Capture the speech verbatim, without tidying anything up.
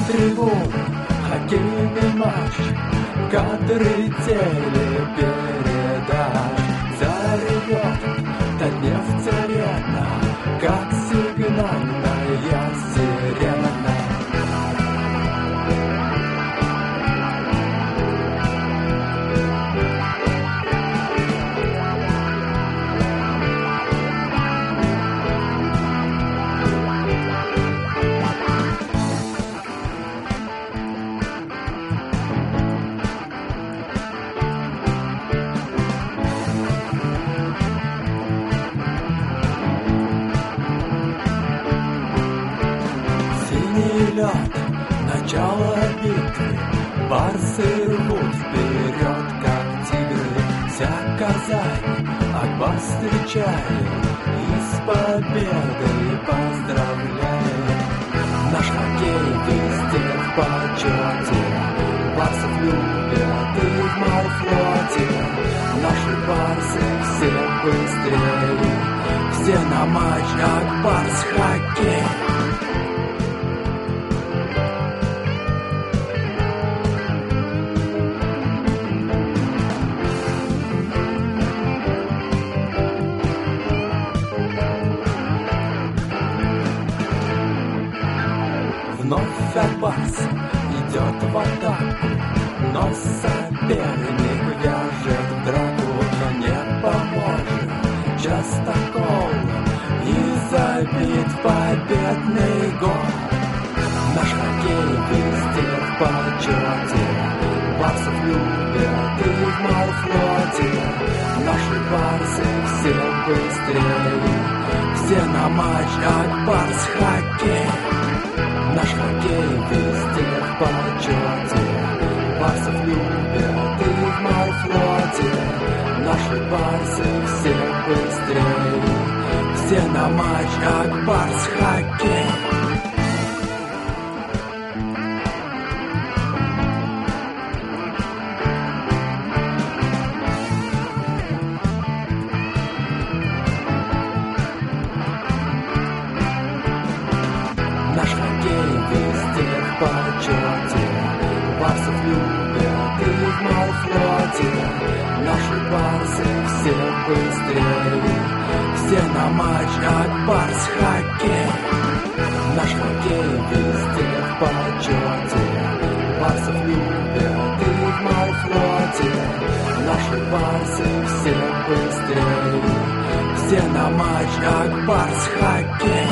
трибун хоккейный матч, который телепередач заревет Донецк-Арена, как сигнальная сирена. Лед, начало битвы, барсы рвут вперед, как тигры. Вся Казань Акбар встречает и с победой поздравляет. Наш хоккей везде в почете, барсов любят и в морфлоте. Наши барсы все быстрее, все на матч Акбарс хоккей. Вновь Акбарс идет в атаку, но соперник вяжет в драку, но не поможет Частокол и забит победный гол. Наш хоккей везде в почете, барсов любят и в морфлоте. Наши барсы все быстрее, все на матч Акбарс хоккей. Наш хоккей везде в почете, барсов любят и в морфлоте. Наши барсы все быстрее, все на матч Акбарс хоккей. Наш хоккей везде в почете, барсов любят и в морфлоте. Наши барсы все быстрее, все на матч Акбарс хоккей. Наш хоккей везде в почете, барсов любят и в морфлоте. Наши барсы все быстрее, все на матч Акбарс хоккей.